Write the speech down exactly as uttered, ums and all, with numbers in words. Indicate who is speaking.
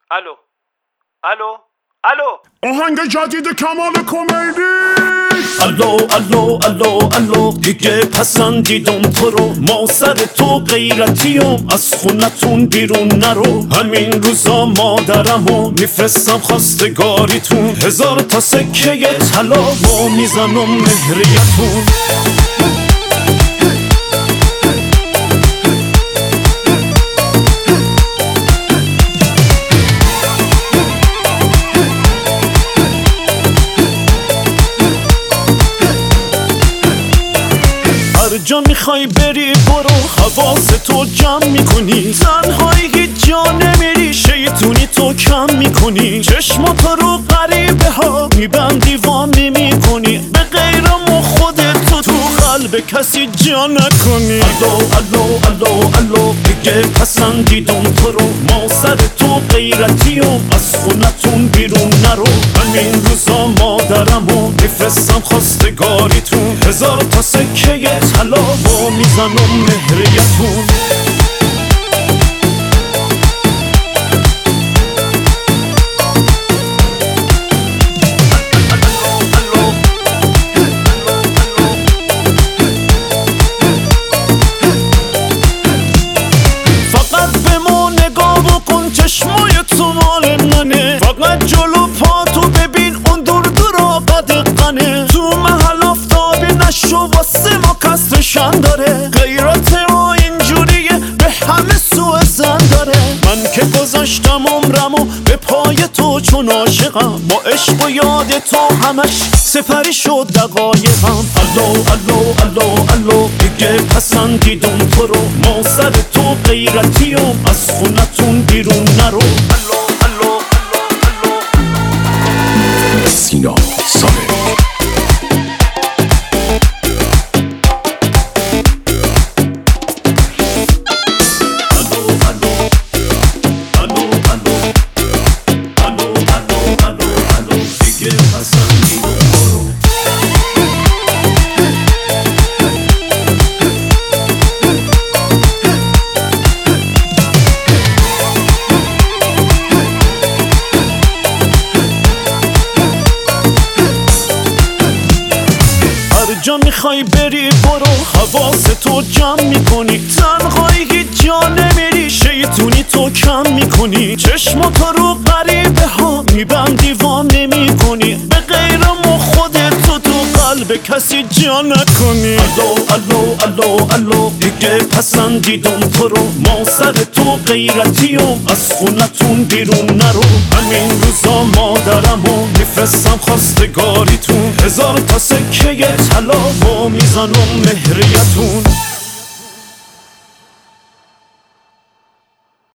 Speaker 1: الو الو الو
Speaker 2: آهنگ جدید کمال کمدی.
Speaker 3: الو الو الو الو دیگه پسندیدم تو رو، ما سر تو غیرتیم، از خونتون بیرون نرو. همین روزا مادرمو میفرستم خواستگاریتون، هزار تا سکه طلا ما میزنم مهریتون. هر جا میخوای بری برو، حواس تو جمع میکنی، تنهایی هیچ جا نمیری، شیطونی تو کم میکنی، چشماتو رو غریبه ها میبندی وا نمیکنی، به غیر ما خودت تو تو قلب کسی جا نکنی. الو الو الو الو دیگه پسندیدم تو رو، ما سر تو غیرتیم، از خونتون بیرون نرو. همین روزا مادرمو میفرستم خواستگاریتون، هزار تا سکه طلا با میزنم مهریتون. فقط به ما نگاه بکن، چشمای تو مال منه، فقط جلو پا تو ببین، اون دور دورا قدقنه، تو محل آفتابی نشو واسه ما کسرشن داره، غیرت ما اینجوریه به همه سوء زن داره. من که گذاشتم عمرمو به پای تو چون عاشقم، با عشق و یاد تو همش سپری شد دقایقم. الو الو الو الو دیگه پسندیدم تو رو، ما سر تو غیرتیم، از خونتون بیرون نرو. الو الو الو الو
Speaker 2: سینا سالک.
Speaker 3: جا میخوای بری برو، حواس تو جمع میکنی، تنهایی هیچ جا نمیری، شیطونی تو کم میکنی، چشماتو رو غریبه ها میبندی وا نمیکنی، به غیر ما خودت تو تو قلب کسی جا نکنی. الو الو الو الو دیگه پسندیدم تو رو، ما سر تو غیرتیم، از خونتون بیرون نرو. همین روزا مادرمو میفرستم خواستگاریتون، هزار تا سکه طلا با میزنم مهریتون.